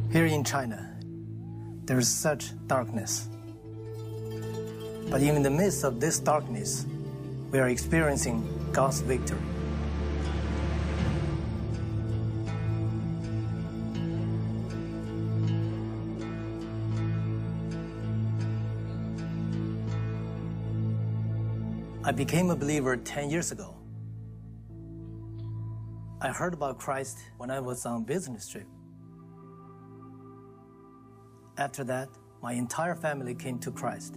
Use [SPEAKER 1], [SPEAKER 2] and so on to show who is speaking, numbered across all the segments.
[SPEAKER 1] Here in China, there is such darkness. But even in the midst of this darkness, we are experiencing God's victory. I became a believer 10 years ago. I heard about Christ when I was on a business trip. After that, my entire family came to Christ.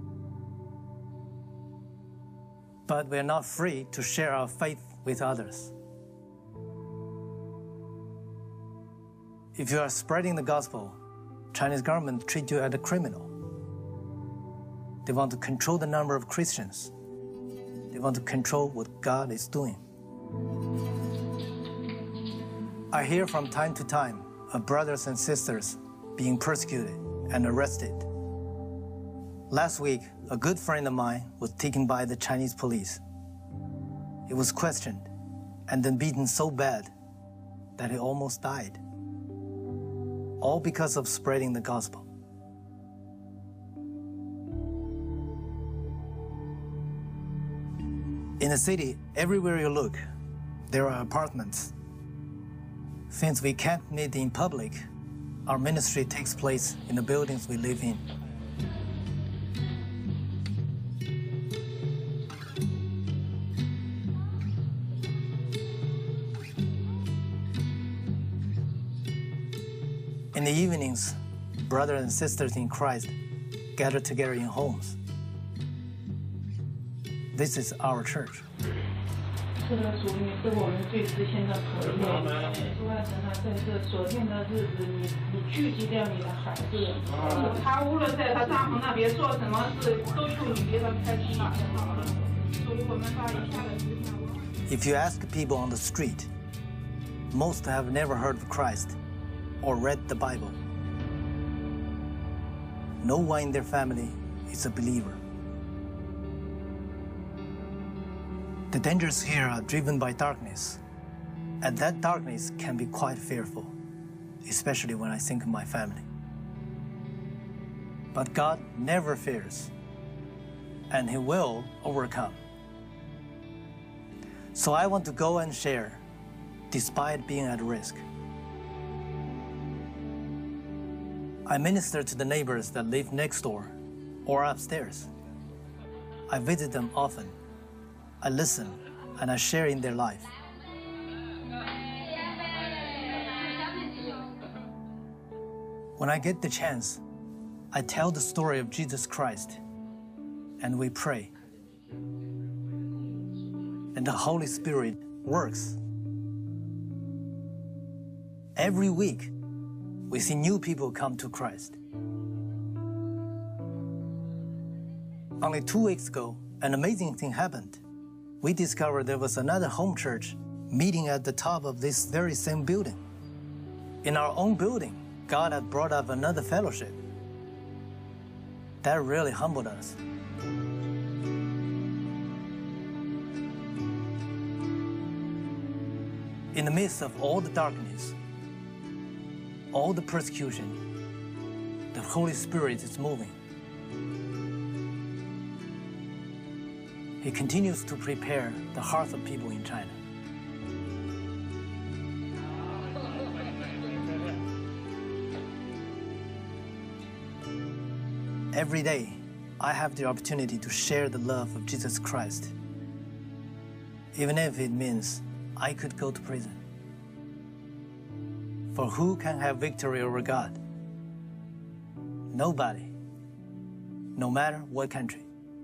[SPEAKER 1] But we are not free to share our faith with others. If you are spreading the gospel, Chinese government treat you as a criminal. They want to control the number of Christians. They want to control what God is doing. I hear from time to time of brothers and sisters being persecuted and arrested. Last week, a good friend of mine was taken by the Chinese police. He was questioned and then beaten so bad that he almost died. All because of spreading the gospel. In the city, everywhere you look, there are apartments. Since we can't meet in public, our ministry takes place in the buildings we live in. In the evenings, brothers and sisters in Christ gather together in homes. This is our church.
[SPEAKER 2] 这个主你是我们最知心的朋友。主啊，神啊，在这所定的日子，你聚集掉你的孩子。他无论在他帐篷那边做什么事，都求你给他开启哪就好了。所以我们把以下的指向。
[SPEAKER 1] If you ask people on the street, most have never heard of Christ or read the Bible. No one in their family is a believer. The dangers here are driven by darkness, and that darkness can be quite fearful, especially when I think of my family. But God never fears, and He will overcome. So I want to go and share, despite being at risk. I minister to the neighbors that live next door or upstairs. I visit them often. I listen and I share in their life. When I get the chance, I tell the story of Jesus Christ and we pray. And the Holy Spirit works. Every week, we see new people come to Christ. Only 2 weeks ago, an amazing thing happened. We discovered there was another home church meeting at the top of this very same building. In our own building, God had brought up another fellowship. That really humbled us. In the midst of all the darkness, all the persecution, the Holy Spirit is moving. He continues to prepare the hearts of people in China. Every day, I have the opportunity to share the love of Jesus Christ, even if it means I could go to prison. For who can have victory over God? Nobody, no matter what country.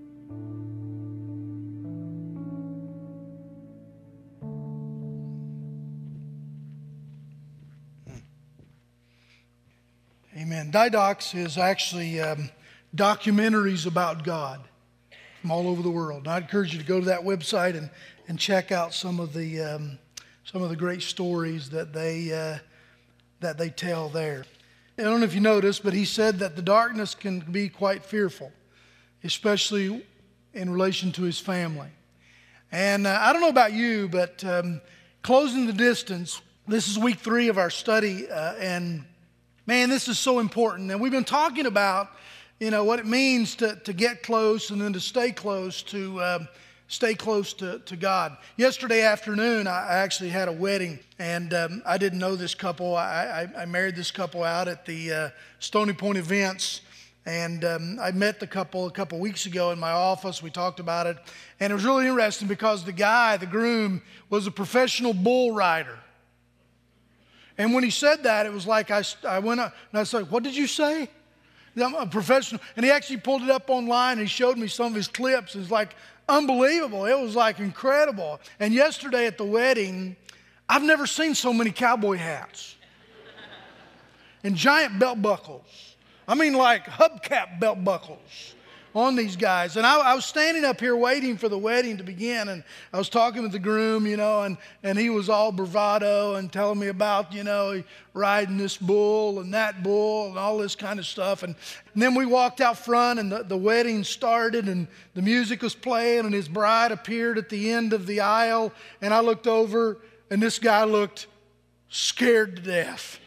[SPEAKER 3] Amen. Didox is actually documentaries about God from all over the world. And I'd encourage you to go to that website and check out some of the great stories that they tell there. I don't know if you noticed, but he said that the darkness can be quite fearful, especially in relation to his family. And I don't know about you, but closing the distance, this is week 3 of our study, and Man, this is so important. And we've been talking about, what it means to get close and then to stay close to God. Yesterday afternoon, I actually had a wedding, and I didn't know this couple. I married this couple out at the Stony Point events, and I met the couple a couple weeks ago in my office. We talked about it, and it was really interesting because the groom, was a professional bull rider. And when he said that, it was like I went up and I said, "What did you say?" I'm a professional. And he actually pulled it up online and he showed me some of his clips. It's like unbelievable. It was like incredible. And yesterday at the wedding, I've never seen so many cowboy hats and giant belt buckles. I mean, like hubcap belt buckles on these guys. And I was standing up here waiting for the wedding to begin, and I was talking with the groom, and he was all bravado and telling me about, riding this bull and that bull and all this kind of stuff. And then we walked out front, and the wedding started, and the music was playing, and his bride appeared at the end of the aisle, and I looked over, and this guy looked scared to death.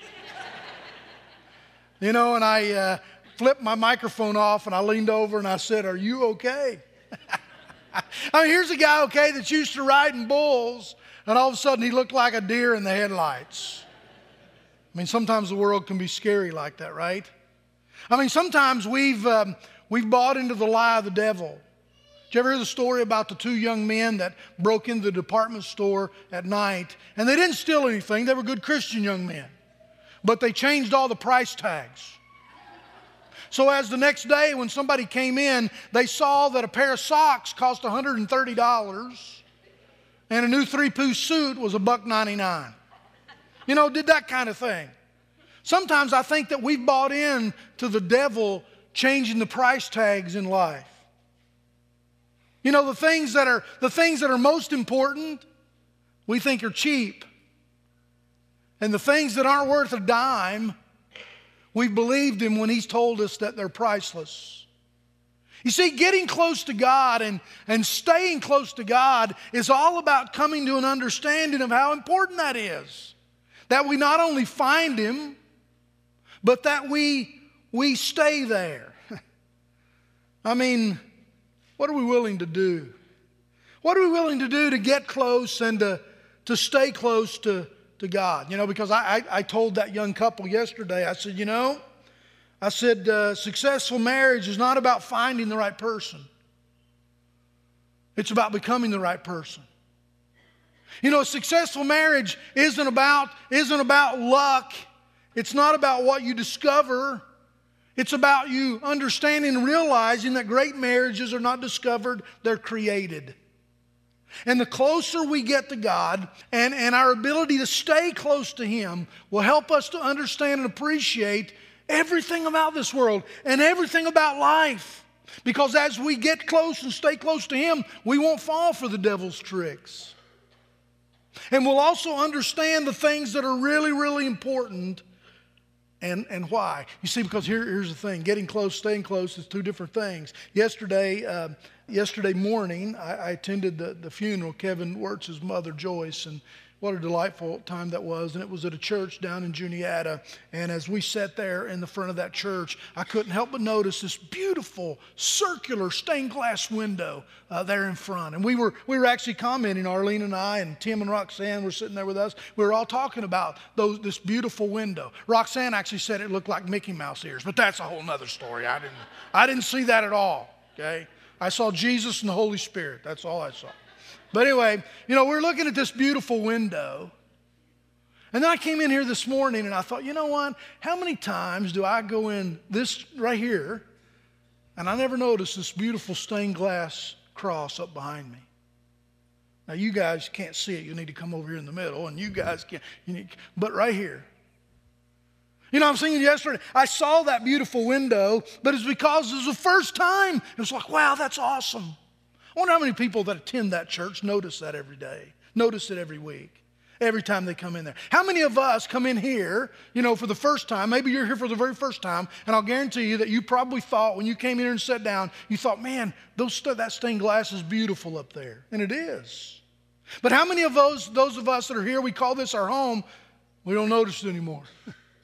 [SPEAKER 3] And I flipped my microphone off, and I leaned over and I said, "Are you okay?" I mean, here's a guy, that's used to riding bulls, and all of a sudden he looked like a deer in the headlights. I mean, sometimes the world can be scary like that, right? I mean, sometimes we've bought into the lie of the devil. Did you ever hear the story about the two young men that broke into the department store at night, and they didn't steal anything? They were good Christian young men, but they changed all the price tags. So as the next day when somebody came in, they saw that a pair of socks cost $130 and a new three-piece suit was $1.99. Did that kind of thing. Sometimes I think that we've bought in to the devil changing the price tags in life. The things that are most important, we think are cheap. And the things that aren't worth a dime, we've believed him when he's told us that they're priceless. You see, getting close to God and staying close to God is all about coming to an understanding of how important that is. That we not only find him, but that we stay there. I mean, what are we willing to do? What are we willing to do to get close and to stay close to God? Because I told that young couple yesterday, I said, successful marriage is not about finding the right person. It's about becoming the right person. A successful marriage isn't about luck. It's not about what you discover. It's about you understanding and realizing that great marriages are not discovered, they're created. And the closer we get to God and our ability to stay close to him will help us to understand and appreciate everything about this world and everything about life. Because as we get close and stay close to him, we won't fall for the devil's tricks. And we'll also understand the things that are really, really important and why. You see, because here's the thing. Getting close, staying close is two different things. Yesterday morning, I attended the funeral, Kevin Wirtz's mother, Joyce, and what a delightful time that was. And it was at a church down in Juniata. And as we sat there in the front of that church, I couldn't help but notice this beautiful circular stained glass window there in front. And we were actually commenting, Arlene and I and Tim and Roxanne were sitting there with us. We were all talking about this beautiful window. Roxanne actually said it looked like Mickey Mouse ears, but that's a whole nother story. I didn't see that at all, okay? I saw Jesus and the Holy Spirit. That's all I saw. But anyway, we're looking at this beautiful window. And then I came in here this morning and I thought, you know what? How many times do I go in this right here and I never notice this beautiful stained glass cross up behind me? Now, you guys can't see it. You need to come over here in the middle, and you guys can't. But right here. I was thinking yesterday, I saw that beautiful window, but it's because it was the first time. It was like, wow, that's awesome. I wonder how many people that attend that church notice that every day, notice it every week, every time they come in there. How many of us come in here, for the first time? Maybe you're here for the very first time, and I'll guarantee you that you probably thought when you came in here and sat down, you thought, man, that stained glass is beautiful up there. And it is. But how many of those of us that are here, we call this our home, we don't notice it anymore.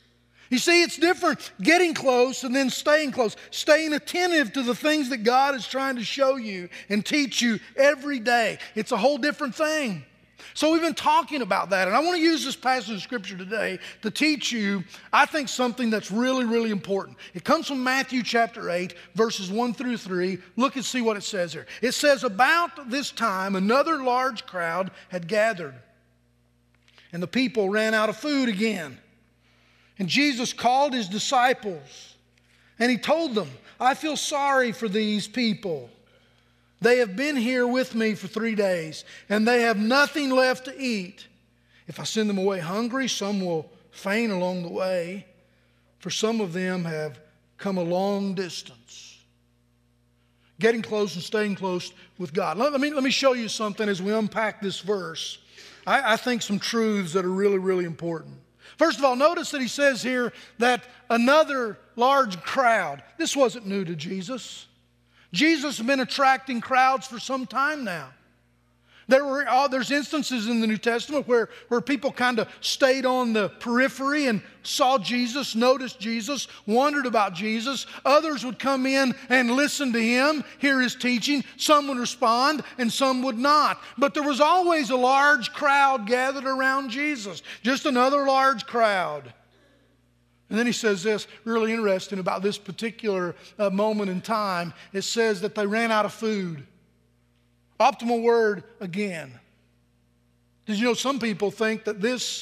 [SPEAKER 3] You see, it's different getting close and then staying close, staying attentive to the things that God is trying to show you and teach you every day. It's a whole different thing. So we've been talking about that, and I want to use this passage of Scripture today to teach you, I think, something that's really, really important. It comes from Matthew chapter 8, verses 1 through 3. Look and see what it says here. It says, about this time, another large crowd had gathered, and the people ran out of food again. And Jesus called his disciples, and he told them, I feel sorry for these people. They have been here with me for 3 days, and they have nothing left to eat. If I send them away hungry, some will faint along the way, for some of them have come a long distance. Getting close and staying close with God. Let me show you something as we unpack this verse. I think some truths that are really, really important. First of all, notice that he says here that another large crowd. This wasn't new to Jesus. Jesus has been attracting crowds for some time now. There's instances in the New Testament where people kind of stayed on the periphery and saw Jesus, noticed Jesus, wondered about Jesus. Others would come in and listen to him, hear his teaching. Some would respond and some would not. But there was always a large crowd gathered around Jesus, just another large crowd. And then he says this, really interesting about this particular moment in time. It says that they ran out of food. Optimal word again. Did you know some people think that this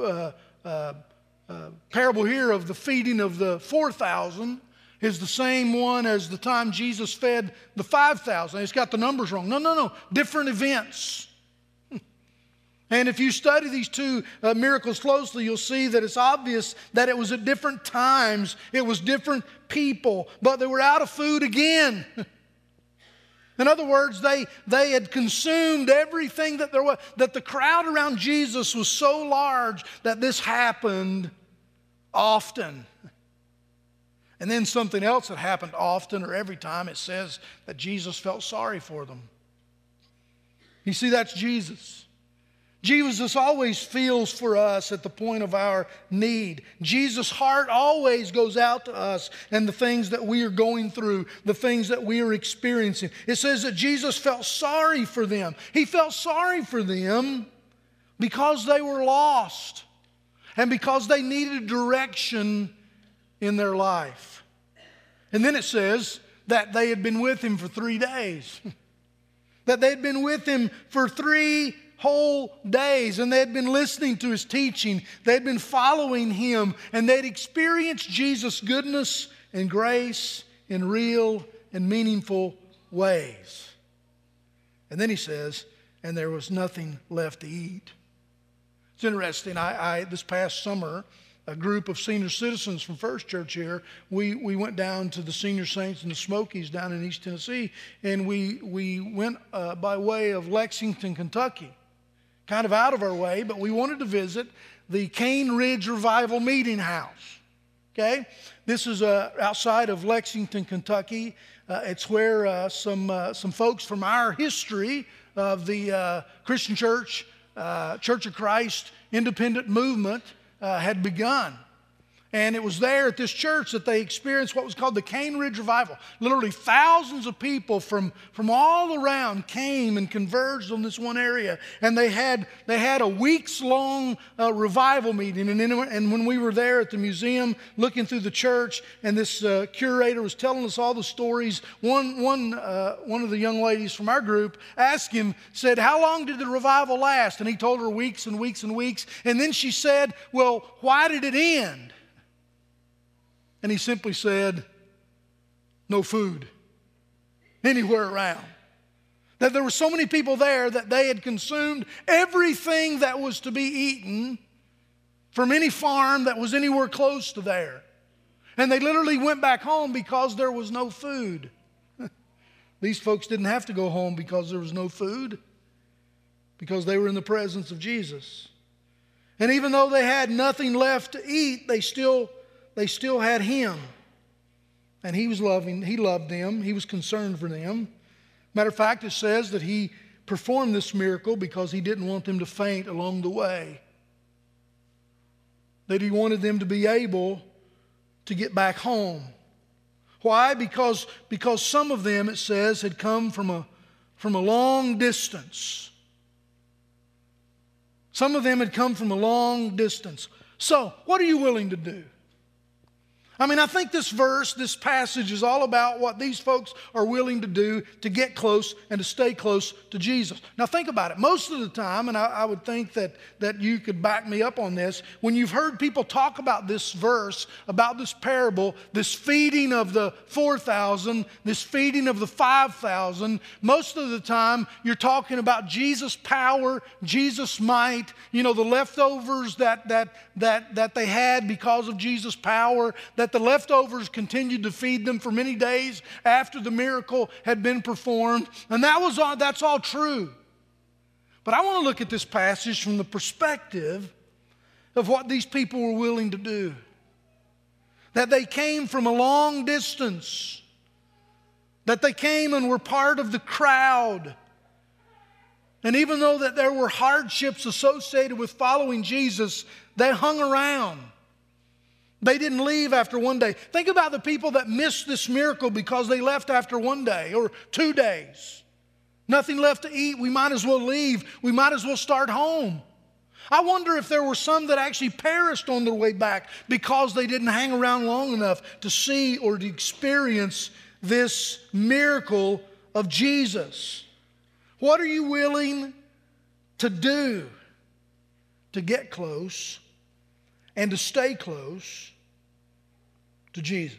[SPEAKER 3] parable here of the feeding of the 4,000 is the same one as the time Jesus fed the 5,000? It's got the numbers wrong. No. Different events. And if you study these two miracles closely, you'll see that it's obvious that it was at different times. It was different people, but they were out of food again. In other words, they had consumed everything that there was, that the crowd around Jesus was so large that this happened often. And then something else that happened often or every time, it says that Jesus felt sorry for them. You see, that's Jesus. Jesus always feels for us at the point of our need. Jesus' heart always goes out to us and the things that we are going through, the things that we are experiencing. It says that Jesus felt sorry for them. He felt sorry for them because they were lost and because they needed direction in their life. And then it says that they had been with him for 3 days. That they had been with him for 3 whole days, and they had been listening to his teaching. They had been following him, and they had experienced Jesus' goodness and grace in real and meaningful ways. And then he says, and there was nothing left to eat. It's interesting. This past summer, a group of senior citizens from First Church here, we went down to the Senior Saints in the Smokies down in East Tennessee, and we went by way of Lexington, Kentucky. Kind of out of our way, but we wanted to visit the Cane Ridge Revival Meeting House. Okay? This is outside of Lexington, Kentucky. It's where some folks from our history of the Christian Church, Church of Christ independent movement had begun. And it was there at this church that they experienced what was called the Cane Ridge Revival. Literally thousands of people from all around came and converged on this one area. And they had a weeks-long revival meeting. And when we were there at the museum looking through the church, and this curator was telling us all the stories, one of the young ladies from our group asked him, said, how long did the revival last? And he told her weeks and weeks and weeks. And then she said, well, why did it end? And he simply said, no food anywhere around. That there were so many people there that they had consumed everything that was to be eaten from any farm that was anywhere close to there. And they literally went back home because there was no food. These folks didn't have to go home because there was no food, because they were in the presence of Jesus. And even though they had nothing left to eat, they still had him. And he loved them. He was concerned for them. Matter of fact, it says that he performed this miracle because he didn't want them to faint along the way. That he wanted them to be able to get back home. Why? Because some of them, it says, had come from a long distance. Some of them had come from a long distance. So, what are you willing to do? I mean, I think this verse, this passage is all about what these folks are willing to do to get close and to stay close to Jesus. Now think about it. Most of the time, and I would think that you could back me up on this, when you've heard people talk about this verse, about this parable, this feeding of the 4,000, this feeding of the 5,000, most of the time you're talking about Jesus' power, Jesus' might, the leftovers that they had because of Jesus' power, that the leftovers continued to feed them for many days after the miracle had been performed. And that's all true. But I want to look at this passage from the perspective of what these people were willing to do. That they came from a long distance. That they came and were part of the crowd. And even though that there were hardships associated with following Jesus, they hung around. They didn't leave after one day. Think about the people that missed this miracle because they left after one day or 2 days. Nothing left to eat. We might as well leave. We might as well start home. I wonder if there were some that actually perished on their way back because they didn't hang around long enough to see or to experience this miracle of Jesus. What are you willing to do to get close and to stay close to Jesus?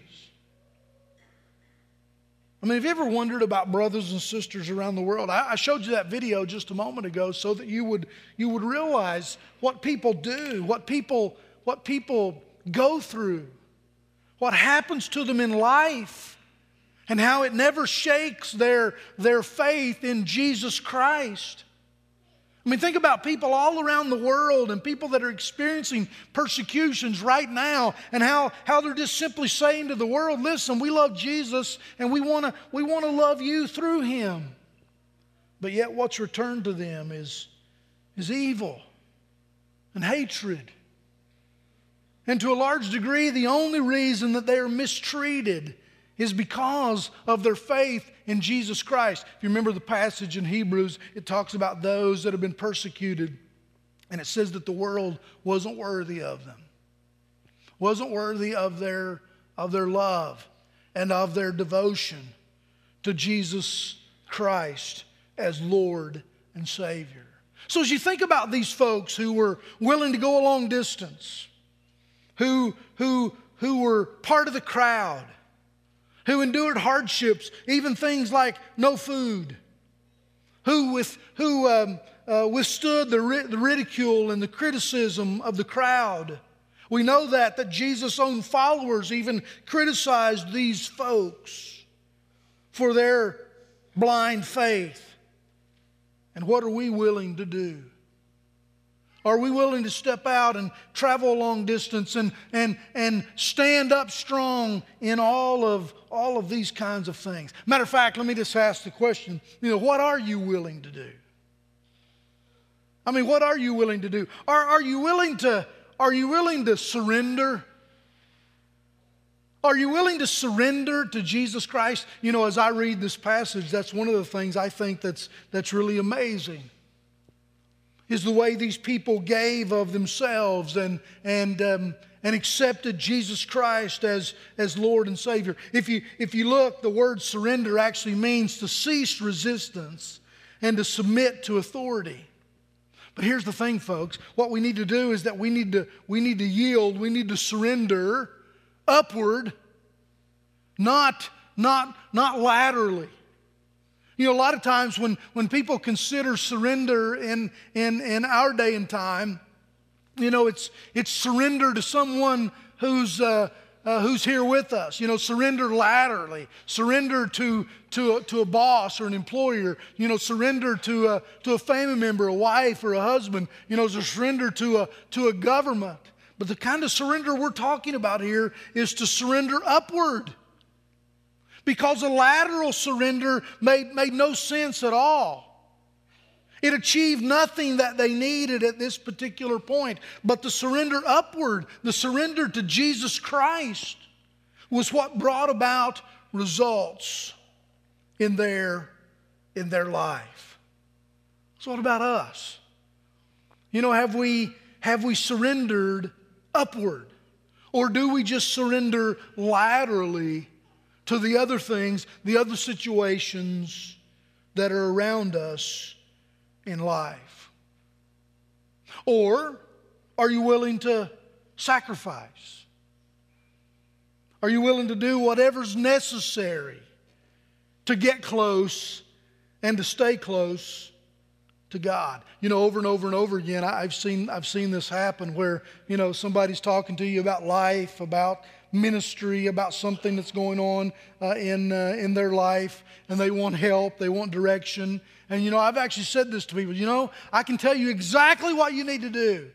[SPEAKER 3] I mean, have you ever wondered about brothers and sisters around the world? I showed you that video just a moment ago so that you would realize what people do, what people go through, what happens to them in life, and how it never shakes their faith in Jesus Christ. I mean, think about people all around the world and people that are experiencing persecutions right now and how they're just simply saying to the world, listen, we love Jesus and we want to love you through Him. But yet what's returned to them is evil and hatred. And to a large degree, the only reason that they are mistreated is because of their faith in Jesus Christ. If you remember the passage in Hebrews, it talks about those that have been persecuted. And it says that the world wasn't worthy of them. Wasn't worthy of their love and of their devotion to Jesus Christ as Lord and Savior. So as you think about these folks who were willing to go a long distance, who were part of the crowd, who endured hardships, even things like no food, who withstood the ridicule and the criticism of the crowd. We know that Jesus' own followers even criticized these folks for their blind faith. And what are we willing to do? Are we willing to step out and travel a long distance and stand up strong in all of these kinds of things? Matter of fact, let me just ask the question, what are you willing to do? I mean, what are you willing to do? Are you willing to surrender? Are you willing to surrender to Jesus Christ? As I read this passage, that's one of the things I think that's really amazing. Is the way these people gave of themselves and accepted Jesus Christ as Lord and Savior. If you look, the word surrender actually means to cease resistance and to submit to authority. But here's the thing, folks. What we need to do is that we need to yield. We need to surrender upward, not laterally. A lot of times when people consider surrender in our day and time, it's surrender to someone who's here with us. Surrender laterally, surrender to a boss or an employer. Surrender to a family member, a wife or a husband. Surrender to a government. But the kind of surrender we're talking about here is to surrender upward. Because a lateral surrender made no sense at all. It achieved nothing that they needed at this particular point. But the surrender upward, the surrender to Jesus Christ, was what brought about results in their life. So what about us? You know, have we surrendered upward? Or do we just surrender laterally to the other things, the other situations that are around us in life? Or are you willing to sacrifice? Are you willing to do whatever's necessary to get close and to stay close to God? You know, over and over and over again, I've seen this happen where, you know, somebody's talking to you about life, about ministry, about something that's going on in their life, and they want help, they want direction. And, you know, I've actually said this to people, you know, I can tell you exactly what you need to do.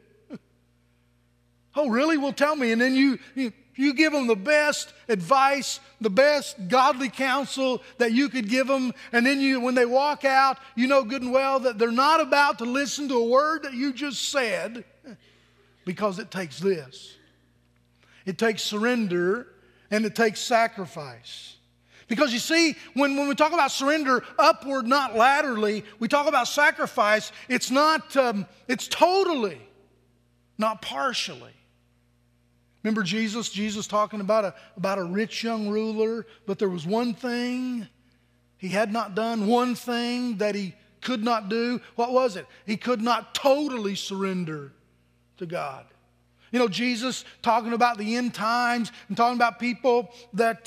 [SPEAKER 3] Oh, really? Well, tell me. And then you give them the best advice, the best godly counsel that you could give them. And then when they walk out, you know good and well that they're not about to listen to a word that you just said, because it takes this. It takes surrender and it takes sacrifice. Because you see, when we talk about surrender upward, not laterally, we talk about sacrifice, it's not, it's totally, not partially. Remember Jesus talking about a rich young ruler, but there was one thing he had not done, one thing that he could not do. What was it? He could not totally surrender to God. You know, Jesus talking about the end times and talking about people that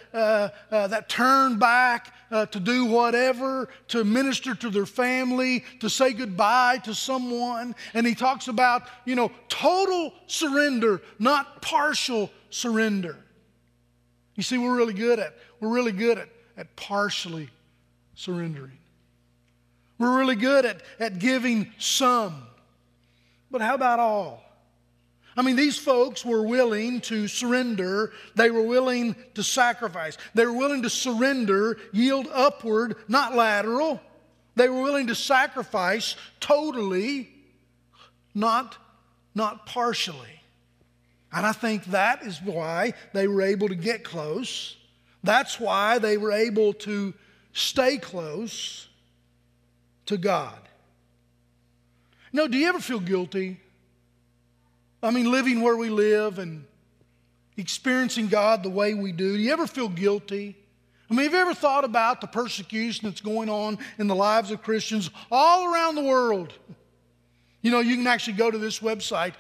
[SPEAKER 3] turn back to do whatever, to minister to their family, to say goodbye to someone. And he talks about, you know, total surrender, not partial surrender. You see, we're really good at partially surrendering. We're really good at giving some. But how about all? I mean, these folks were willing to surrender. They were willing to sacrifice. They were willing to surrender, yield upward, not lateral. They were willing to sacrifice totally, not partially. And I think that is why they were able to get close. That's why they were able to stay close to God. You know, do you ever feel guilty? I mean, living where we live and experiencing God the way we do. Do you ever feel guilty? I mean, have you ever thought about the persecution that's going on in the lives of Christians all around the world? You know, you can actually go to this website,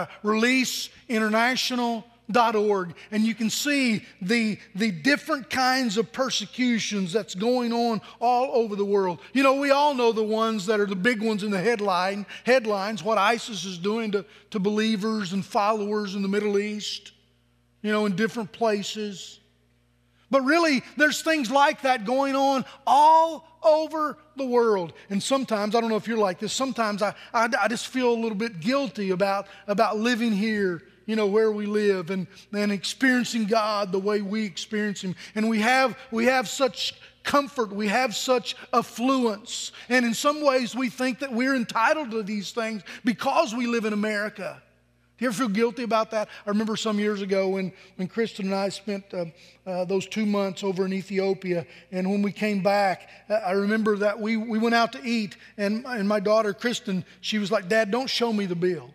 [SPEAKER 3] releaseinternational.org, and you can see the different kinds of persecutions that's going on all over the world. You know, we all know the ones that are the big ones in the headlines, what ISIS is doing to believers and followers in the Middle East, you know, in different places. But really, there's things like that going on all over the world. And sometimes, I don't know if you're like this, sometimes I just feel a little bit guilty about living here, you know, where we live and experiencing God the way we experience Him. And we have such comfort, we have such affluence. And in some ways we think that we're entitled to these things because we live in America. Do you ever feel guilty about that? I remember some years ago when Kristen and I spent those 2 months over in Ethiopia. And when we came back, I remember that we went out to eat. And my daughter, Kristen, she was like, "Dad, don't show me the bill."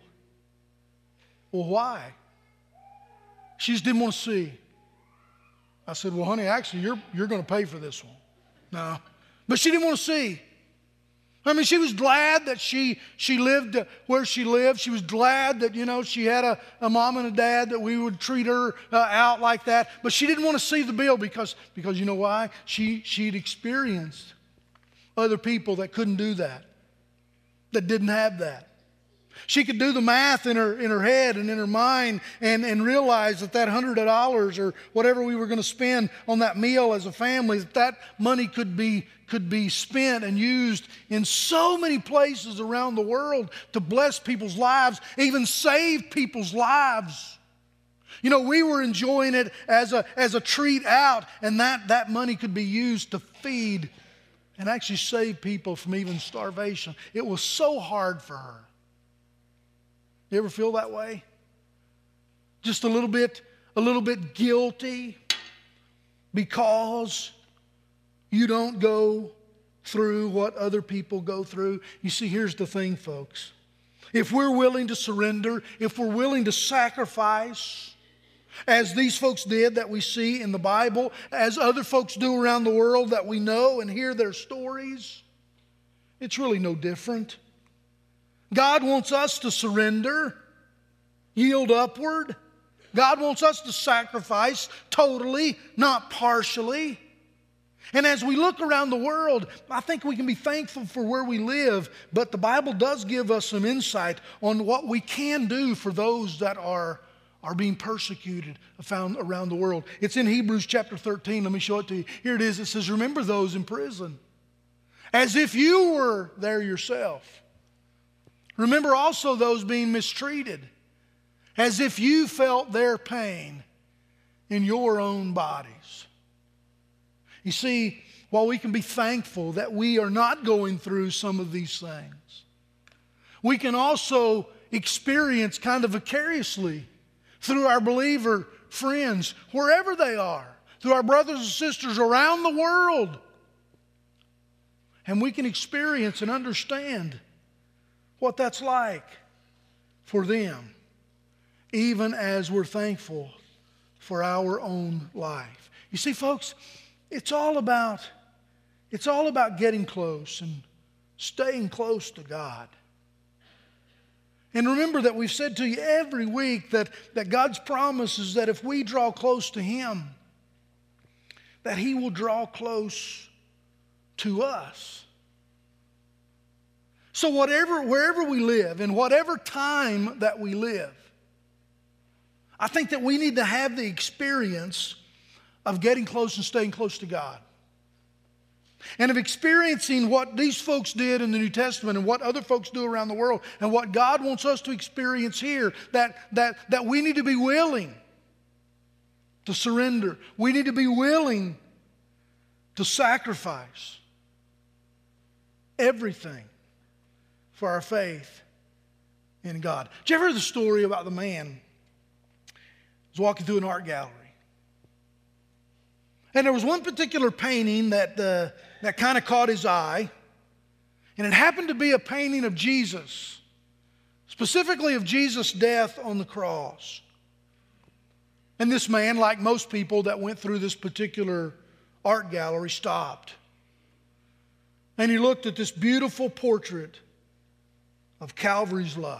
[SPEAKER 3] Well, why? She just didn't want to see. I said, "Well, honey, actually, you're going to pay for this one." No. But she didn't want to see. I mean, she was glad that she lived where she lived. She was glad that, you know, she had a mom and a dad, that we would treat her out like that. But she didn't want to see the bill because you know why? She'd experienced other people that couldn't do that didn't have that. She could do the math in her head and in her mind and realize that $100 or whatever we were going to spend on that meal as a family, that money could be spent and used in so many places around the world to bless people's lives, even save people's lives. You know, we were enjoying it as a treat out, and that money could be used to feed and actually save people from even starvation. It was so hard for her. You ever feel that way? Just a little bit guilty. because you don't go through what other people go through. You see, here's the thing, folks. If we're willing to surrender, if we're willing to sacrifice, as these folks did that we see in the Bible, as other folks do around the world that we know and hear their stories, it's really no different. God wants us to surrender, yield upward. God wants us to sacrifice totally, not partially. And as we look around the world, I think we can be thankful for where we live, but the Bible does give us some insight on what we can do for those that are being persecuted found around the world. It's in Hebrews chapter 13. Let me show it to you. Here it is. It says, remember those in prison, as if you were there yourself. Remember also those being mistreated, as if you felt their pain in your own bodies. You see, while we can be thankful that we are not going through some of these things, we can also experience kind of vicariously through our believer friends, wherever they are, through our brothers and sisters around the world. And we can experience and understand what that's like for them, even as we're thankful for our own life. You see, folks, it's all about getting close and staying close to God. And remember that we've said to you every week that God's promise is that if we draw close to Him, that He will draw close to us. So wherever we live, in whatever time that we live, I think that we need to have the experience of getting close and staying close to God. And of experiencing what these folks did in the New Testament and what other folks do around the world and what God wants us to experience here, that we need to be willing to surrender. We need to be willing to sacrifice everything for our faith in God. Did you ever hear the story about the man who was walking through an art gallery? And there was one particular painting that kind of caught his eye. And it happened to be a painting of Jesus, specifically of Jesus' death on the cross. And this man, like most people that went through this particular art gallery, stopped. And he looked at this beautiful portrait of Calvary's love.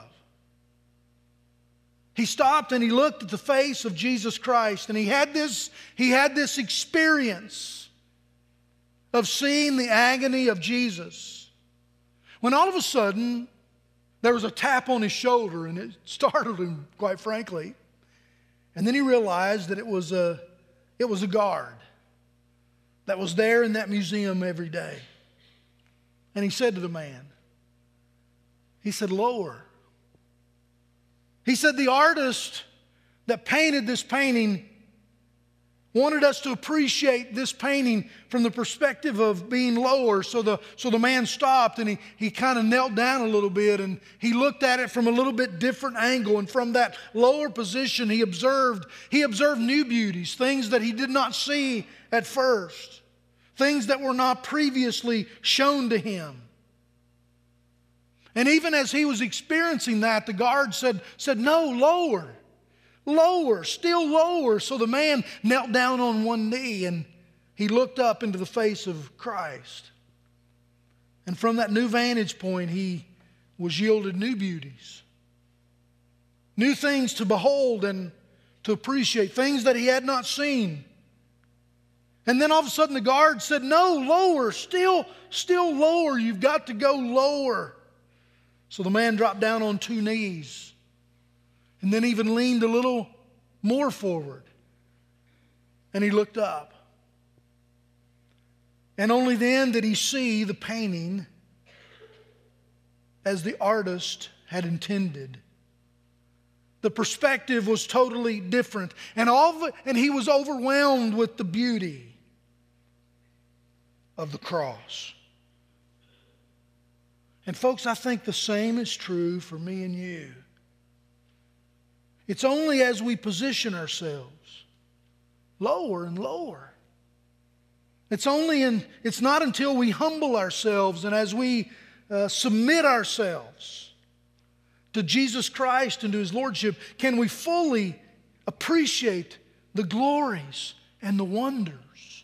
[SPEAKER 3] He stopped and he looked at the face of Jesus Christ, and he had this experience of seeing the agony of Jesus, when all of a sudden there was a tap on his shoulder, and it startled him, quite frankly. And then he realized that it was a guard that was there in that museum every day. And he said to the man, he said, "Lower." He said the artist that painted this painting wanted us to appreciate this painting from the perspective of being lower. So the man stopped and he kind of knelt down a little bit, and he looked at it from a little bit different angle. And from that lower position, he observed new beauties, things that he did not see at first, things that were not previously shown to him. And even as he was experiencing that, the guard said, "No, lower, lower, still lower." So the man knelt down on one knee and he looked up into the face of Christ. And from that new vantage point, he was yielded new beauties, new things to behold and to appreciate, things that he had not seen. And then all of a sudden the guard said, "No, lower, still lower. You've got to go lower." So the man dropped down on two knees and then even leaned a little more forward. And he looked up. And only then did he see the painting as the artist had intended. The perspective was totally different. And he was overwhelmed with the beauty of the cross. And folks, I think the same is true for me and you. It's only as we position ourselves lower and lower It's not until we humble ourselves and as we submit ourselves to Jesus Christ and to His Lordship can we fully appreciate the glories and the wonders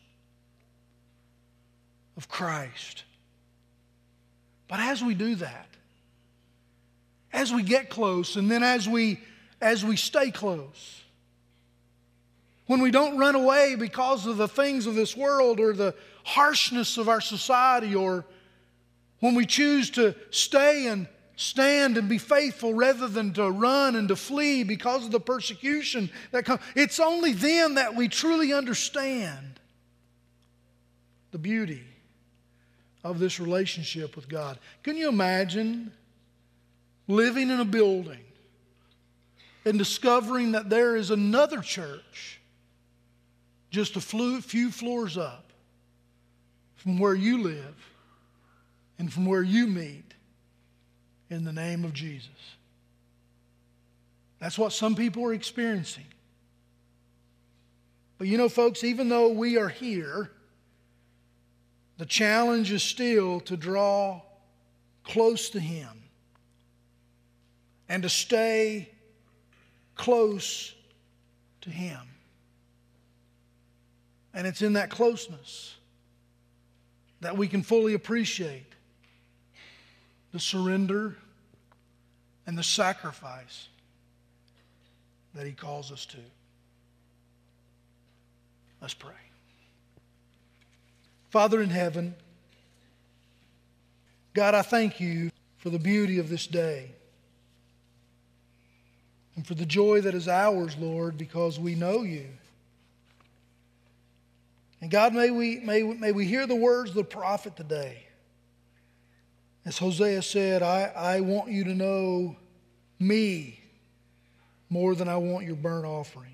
[SPEAKER 3] of Christ. But as we do that, as we get close and then as we stay close, when we don't run away because of the things of this world or the harshness of our society, or when we choose to stay and stand and be faithful rather than to run and to flee because of the persecution that comes, it's only then that we truly understand the beauty of this relationship with God. Can you imagine living in a building and discovering that there is another church just a few floors up from where you live and from where you meet in the name of Jesus? That's what some people are experiencing. But you know, folks, even though we are here, the challenge is still to draw close to Him and to stay close to Him. And it's in that closeness that we can fully appreciate the surrender and the sacrifice that He calls us to. Let's pray. Father in heaven, God, I thank You for the beauty of this day and for the joy that is ours, Lord, because we know You. And God, may we hear the words of the prophet today. As Hosea said, I want you to know me more than I want your burnt offerings.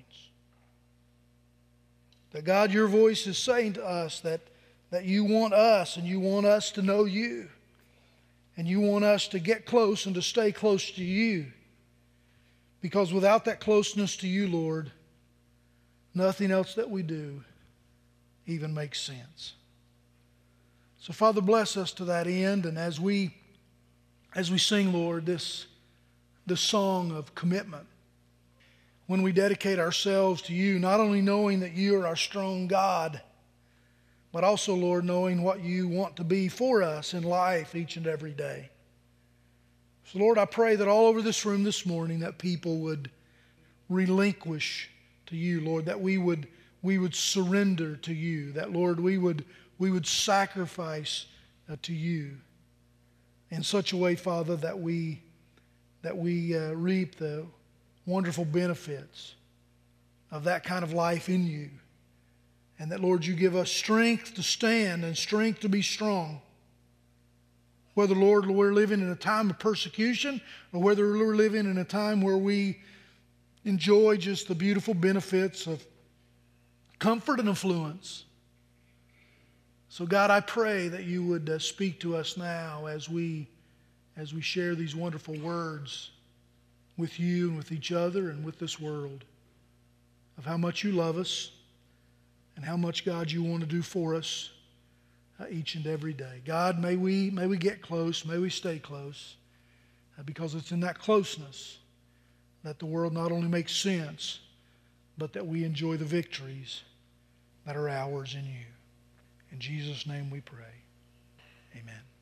[SPEAKER 3] That God, your voice is saying to us that you want us and you want us to know you. And you want us to get close and to stay close to you. Because without that closeness to you, Lord, nothing else that we do even makes sense. So Father, bless us to that end, and as we sing, Lord, this song of commitment, when we dedicate ourselves to You, not only knowing that You are our strong God, but also, Lord, knowing what You want to be for us in life each and every day. So Lord, I pray that all over this room this morning that people would relinquish to You, Lord, that we would surrender to You, that, Lord, we would sacrifice to You in such a way, Father, that we reap the wonderful benefits of that kind of life in You. And that, Lord, You give us strength to stand and strength to be strong. Whether, Lord, we're living in a time of persecution or whether we're living in a time where we enjoy just the beautiful benefits of comfort and affluence. So God, I pray that You would speak to us now as we share these wonderful words with You and with each other and with this world of how much You love us and how much, God, You want to do for us each and every day. God, may we get close, may we stay close, because it's in that closeness that the world not only makes sense, but that we enjoy the victories that are ours in You. In Jesus' name we pray. Amen.